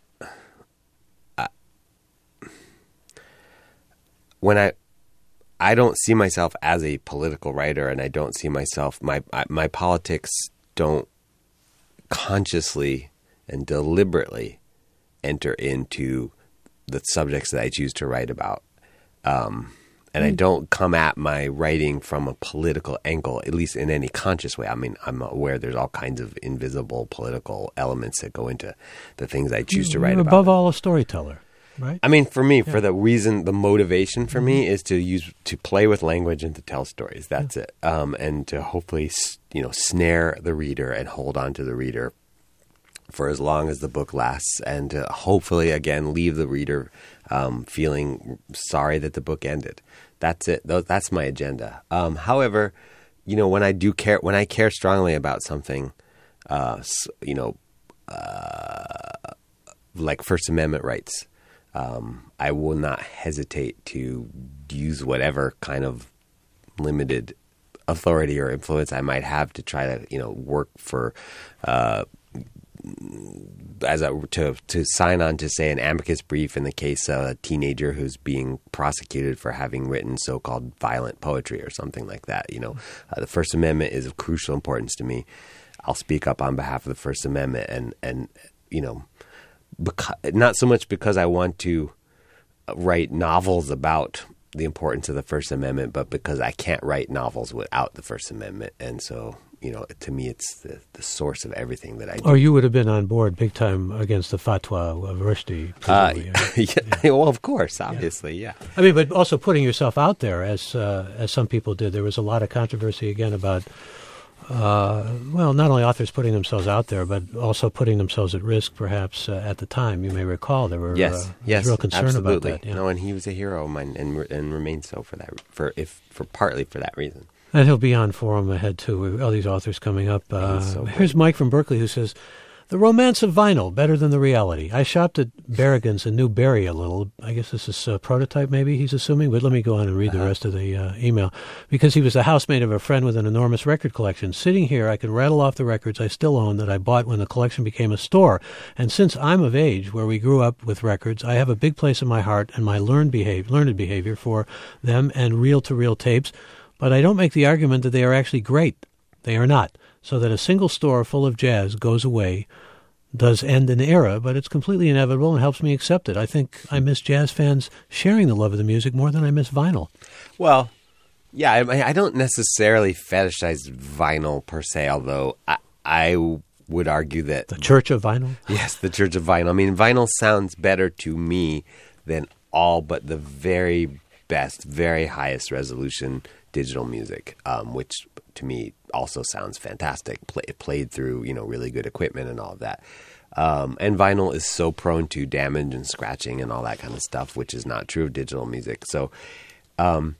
When I, I don't see myself as a political writer, and I don't see myself, my my politics don't consciously and deliberately enter into the subjects that I choose to write about. Um, and I don't come at my writing from a political angle, at least in any conscious way. I mean, I'm aware there's all kinds of invisible political elements that go into the things I choose to write You're about. above all a storyteller, right? I mean, for me, yeah. for the reason, the motivation for mm-hmm. me is to use to play with language and to tell stories. That's yeah. it, um, and to hopefully, you know, snare the reader and hold on to the reader for as long as the book lasts, and to hopefully, again, leave the reader um, feeling sorry that the book ended. That's it. That's my agenda. Um, however, you know, when I do care, when I care strongly about something, uh, you know, uh, like First Amendment rights, um, I will not hesitate to use whatever kind of limited authority or influence I might have to try to, you know, work for, uh, as a to to sign on to say an amicus brief in the case of a teenager who's being prosecuted for having written so-called violent poetry or something like that. You know, uh, the First Amendment is of crucial importance to me. I'll speak up on behalf of the First Amendment, and and you know, because, not so much because I want to write novels about the importance of the First Amendment, but because I can't write novels without the First Amendment, and so. You know, to me, it's the, the source of everything that I do. Or you would have been on board big time against the fatwa of Rushdie. Uh, yeah, yeah. Well, of course, obviously, yeah. yeah. I mean, but also putting yourself out there, as uh, as some people did. There was a lot of controversy, again, about, uh, well, not only authors putting themselves out there, but also putting themselves at risk, perhaps, uh, at the time. You may recall there were yes, uh, yes, real concern absolutely. about that. Yeah. No, and he was a hero of mine, and and remains so for that, for if for partly for that reason. And he'll be on Forum ahead, too. All these authors coming up. Uh, so here's Mike from Berkeley who says, the romance of vinyl, better than the reality. I shopped at Berrigan's and knew Barry a little. I guess this is a prototype, maybe, he's assuming. But let me go on and read uh-huh. the rest of the uh, email. Because he was a housemate of a friend with an enormous record collection. Sitting here, I can rattle off the records I still own that I bought when the collection became a store. And since I'm of age, where we grew up with records, I have a big place in my heart and my learned, behave, learned behavior for them and reel-to-reel tapes. But I don't make the argument that they are actually great. They are not. So that a single store full of jazz goes away does end an era, but it's completely inevitable and helps me accept it. I think I miss jazz fans sharing the love of the music more than I miss vinyl. Well, yeah, I, I don't necessarily fetishize vinyl per se, although I, I would argue that... The Church of Vinyl? Yes, the Church of Vinyl. I mean, vinyl sounds better to me than all but the very best, very highest resolution digital music, um, which to me also sounds fantastic. Play, played through, you know, really good equipment and all of that. Um, and vinyl is so prone to damage and scratching and all that kind of stuff, which is not true of digital music. So, um,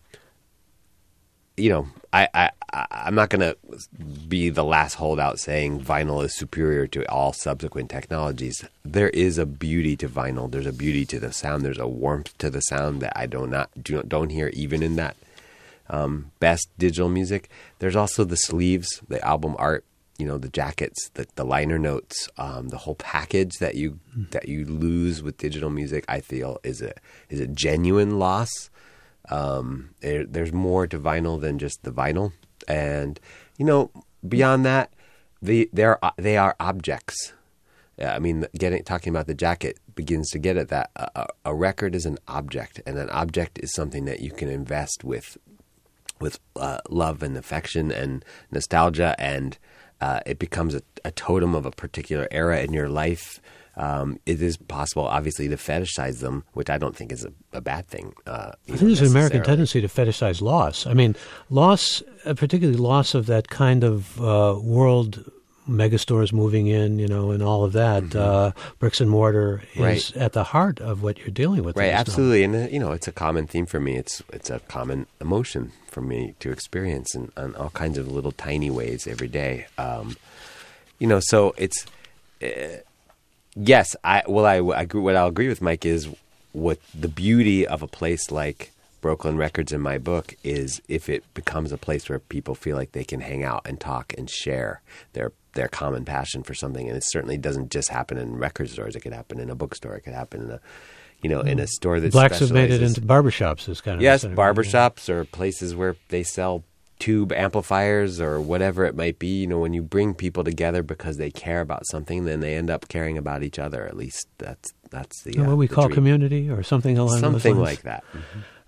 you know, I, I, I'm not going to be the last holdout saying vinyl is superior to all subsequent technologies. There is a beauty to vinyl. There's a beauty to the sound. There's a warmth to the sound that I do not do, don't hear even in that um, best digital music. There's also the sleeves, the album art, you know, the jackets, the, the liner notes, um, the whole package that you mm. that you lose with digital music. I feel is a is a genuine loss. Um, there, there's more to vinyl than just the vinyl, and you know, beyond that, the they're they are objects. I mean, getting talking about the jacket begins to get at that. A, a record is an object, and an object is something that you can invest with, with uh, love and affection and nostalgia, and uh, it becomes a, a totem of a particular era in your life. Um, it is possible, obviously, to fetishize them, which I don't think is a, a bad thing. Uh, I think there's an American tendency to fetishize loss. I mean, loss, uh, particularly loss of that kind of uh, world megastores moving in, you know, and all of that. Mm-hmm. Uh, bricks and mortar is right. at the heart of what you're dealing with. Right, absolutely. And, uh, you know, it's a common theme for me. It's it's a common emotion for me to experience in, in all kinds of little tiny ways every day. Um, you know, so it's... Uh, Yes, I well, I, I agree, what I'll agree with Mike is what the beauty of a place like Brooklyn Records in my book is if it becomes a place where people feel like they can hang out and talk and share their their common passion for something. And it certainly doesn't just happen in record stores. It could happen in a bookstore. It could happen in a, you know, in a store that Blacks have made it into barbershops. Is kind of yes, barbershops or places where they sell tube amplifiers or whatever it might be. You know, when you bring people together because they care about something, then they end up caring about each other. At least that's that's the uh, uh, what we the call dream. Community or something along something those lines. like that. Mm-hmm.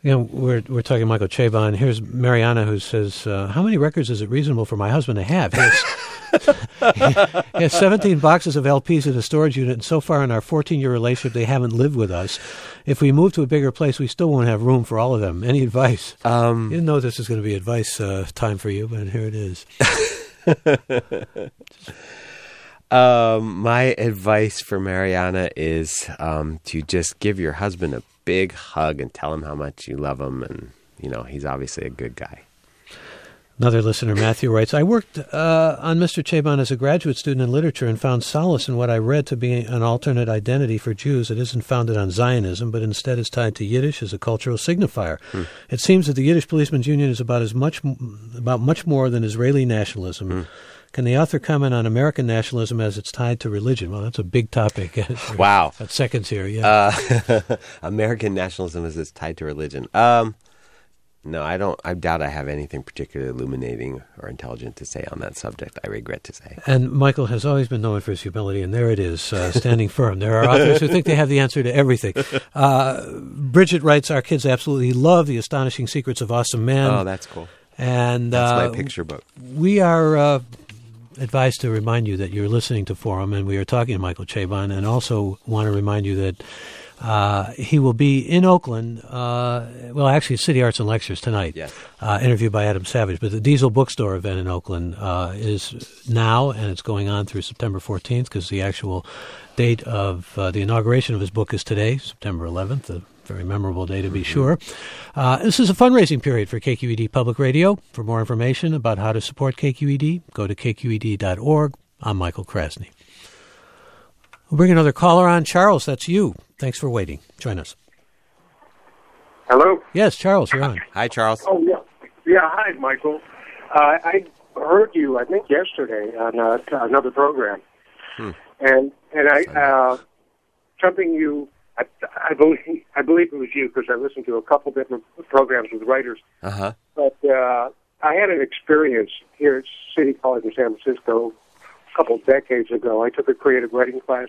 You know, we're we're talking Michael Chabon. Here's Mariana who says, uh, "How many records is it reasonable for my husband to have?" He has, he has seventeen boxes of L Ps in a storage unit, and so far in our fourteen-year relationship, they haven't lived with us. If we move to a bigger place, we still won't have room for all of them. Any advice? Um, you didn't know this was going to be advice uh, time for you, but here it is. um, my advice for Mariana is um, to just give your husband a big hug and tell him how much you love him, and you know he's obviously a good guy. Another listener, Matthew, writes, I worked uh, on Mister Chabon as a graduate student in literature and found solace in what I read to be an alternate identity for Jews that isn't founded on Zionism, but instead is tied to Yiddish as a cultural signifier. Hmm. It seems that the Yiddish Policemen's Union is about as much about much more than Israeli nationalism. Hmm. Can the author comment on American nationalism as it's tied to religion? Well, that's a big topic. Wow. Got seconds here, yeah. Uh, American nationalism as it's tied to religion. Um, no, I don't. I doubt I have anything particularly illuminating or intelligent to say on that subject, I regret to say. And Michael has always been known for his humility, and there it is, uh, standing firm. There are authors who think they have the answer to everything. Uh, Bridget writes, our kids absolutely love The Astonishing Secrets of Awesome Men. Oh, that's cool. And That's uh, my picture book. We are... Uh, advised to remind you that you're listening to Forum, and we are talking to Michael Chabon, and also want to remind you that uh, he will be in Oakland, uh, well, actually, City Arts and Lectures tonight, yes. uh, interviewed by Adam Savage, but the Diesel Bookstore event in Oakland uh, is now, and it's going on through September fourteenth, because the actual date of uh, the inauguration of his book is today, September eleventh, a very memorable day to be sure. Uh, this is a fundraising period for K Q E D Public Radio. For more information about how to support K Q E D, go to K Q E D dot org. I'm Michael Krasny. We'll bring another caller on. Charles, that's you. Thanks for waiting. Join us. Hello? Yes, Charles, you're on. Hi, Charles. Oh, yeah. Yeah, hi, Michael. Uh, I heard you, I think, yesterday on uh, another program. Hmm. And and I, uh, something you, I, I, believe, I believe it was you because I listened to a couple different programs with writers. Uh-huh. But uh, I had an experience here at City College in San Francisco a couple of decades ago. I took a creative writing class,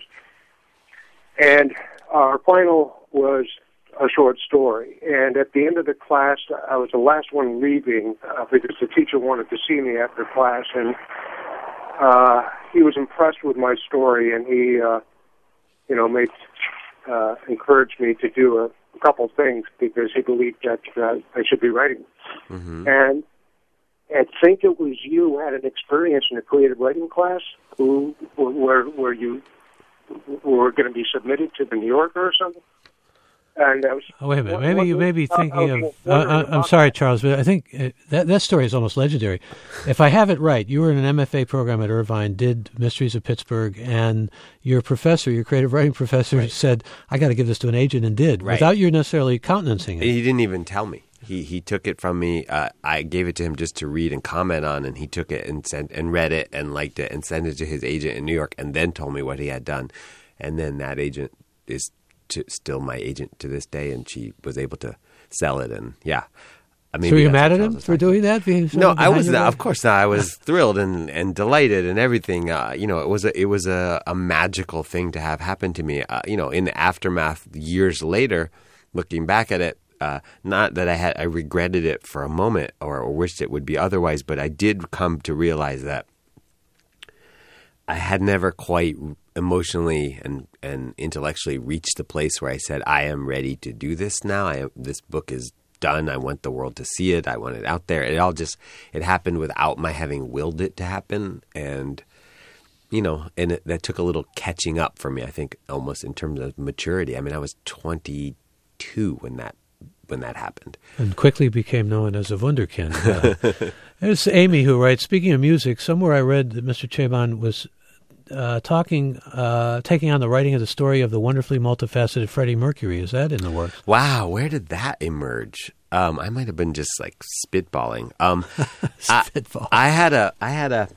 and our final was a short story. And at the end of the class, I was the last one leaving uh, because the teacher wanted to see me after class, and uh, he was impressed with my story, and he, uh, you know, made uh, encouraged me to do a, a couple things because he believed that uh, I should be writing. Mm-hmm. And I think it was you who had an experience in a creative writing class who, where, where you were going to be submitted to the New Yorker or something. And I was, oh, wait a minute. Maybe you may be thinking of... Uh, I'm sorry, Charles, but I think uh, that that story is almost legendary. If I have it right, you were in an M F A program at Irvine, did Mysteries of Pittsburgh, and your professor, your creative writing professor, right. said, I got to give this to an agent, and did, right. without you necessarily countenancing it. He didn't even tell me. He he took it from me. Uh, I gave it to him just to read and comment on, and he took it and sent and read it and liked it and sent it to his agent in New York, and then told me what he had done. And then that agent is... To, still my agent to this day, and she was able to sell it. And yeah, I mean, so were you mad at him for doing that? No, I was not. Of course not. I was thrilled and, and delighted and everything. Uh, you know, it was a it was a, a magical thing to have happen to me. Uh, you know, in the aftermath, years later, looking back at it, uh, not that I had I regretted it for a moment or, or wished it would be otherwise, but I did come to realize that I had never quite emotionally and, and intellectually reached the place where I said, I am ready to do this now. I am, this book is done. I want the world to see it. I want it out there. It all just, it happened without my having willed it to happen. And, you know, and it, that took a little catching up for me, I think, almost in terms of maturity. I mean, I was twenty-two when that when that happened. And quickly became known as a wunderkind. Uh, there's Amy who writes, speaking of music, somewhere I read that Mister Chabon was uh, talking, uh, taking on the writing of the story of the wonderfully multifaceted Freddie Mercury. Is that in the works? Wow, where did that emerge? Um, I might have been just like spitballing. Um, Spitball. I, I had a, I had a,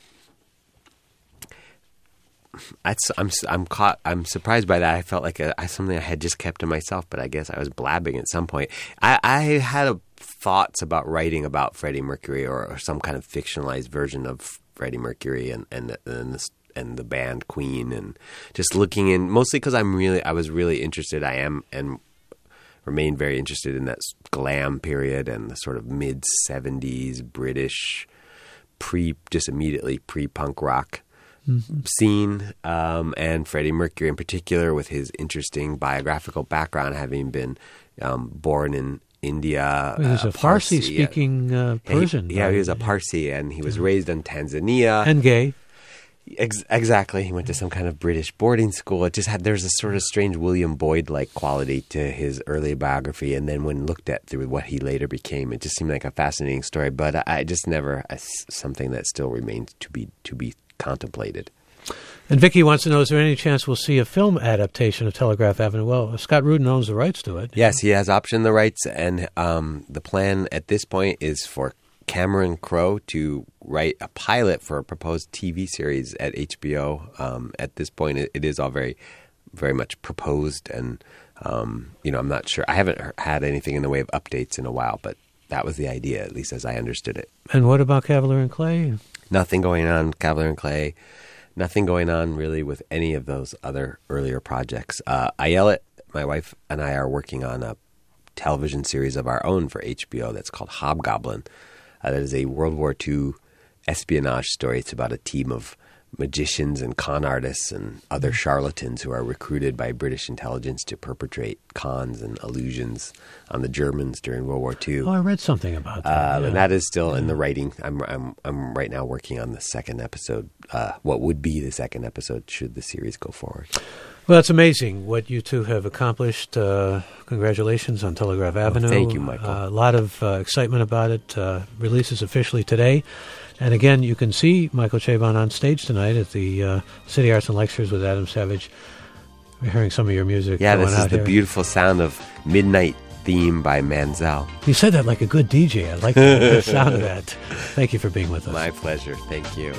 I, I'm I'm caught. I'm surprised by that. I felt like a, something I had just kept to myself, but I guess I was blabbing at some point. I, I had a, thoughts about writing about Freddie Mercury or, or some kind of fictionalized version of Freddie Mercury and and and the, and the band Queen, and just looking in mostly because I'm really I was really interested. I am and remained very interested in that glam period and the sort of mid-seventies British pre, just immediately pre-punk rock mm-hmm. scene. Um, and Freddie Mercury in particular, with his interesting biographical background, having been um, born in India. Well, he was uh, a Farsi-speaking uh, Persian. He, yeah, he was a Parsi, and he was yeah. raised in Tanzania. And gay. Ex- exactly. He went to some kind of British boarding school. It just had, there's a sort of strange William Boyd-like quality to his early biography. And then when looked at through what he later became, it just seemed like a fascinating story. But I, I just never, uh, something that still remains to be to be contemplated. And Vicky wants to know, is there any chance we'll see a film adaptation of Telegraph Avenue? Well, Scott Rudin owns the rights to it. Yes, he has optioned the rights. And um, the plan at this point is for Cameron Crowe to write a pilot for a proposed T V series at H B O. Um, at this point, it, it is all very, very much proposed. And, um, you know, I'm not sure. I haven't had anything in the way of updates in a while, but that was the idea, at least as I understood it. And what about Cavalier and Clay? Nothing going on, Cavalier and Clay. Nothing going on really with any of those other earlier projects. Uh, Ayelet, my wife, and I are working on a television series of our own for H B O that's called Hobgoblin. Uh, that is a World War Two espionage story. It's about a team of magicians and con artists and other charlatans who are recruited by British intelligence to perpetrate cons and illusions on the Germans during World War Two. Oh, I read something about that. Uh, yeah. And that is still yeah. in the writing. I'm I'm I'm right now working on the second episode. Uh, what would be the second episode should the series go forward? Well, it's amazing what you two have accomplished. Uh, congratulations on Telegraph Avenue. Oh, thank you, Michael. Uh, a lot of uh, excitement about it. Uh, releases officially today. And again, you can see Michael Chabon on stage tonight at the uh, City Arts and Lectures with Adam Savage. We're hearing some of your music. Yeah, this is the here. beautiful sound of Midnight Theme by Manzel. You said that like a good D J. I like the, the sound of that. Thank you for being with us. My pleasure. Thank you.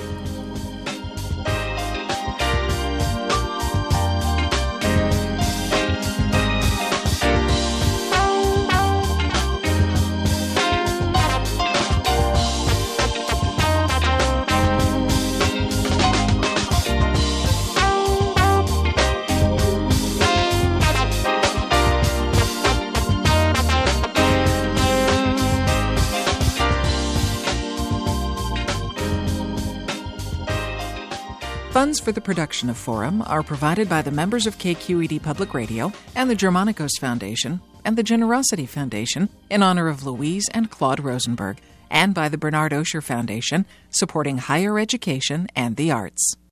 Funds for the production of Forum are provided by the members of K Q E D Public Radio and the Germanicos Foundation and the Generosity Foundation in honor of Louise and Claude Rosenberg, and by the Bernard Osher Foundation, supporting higher education and the arts.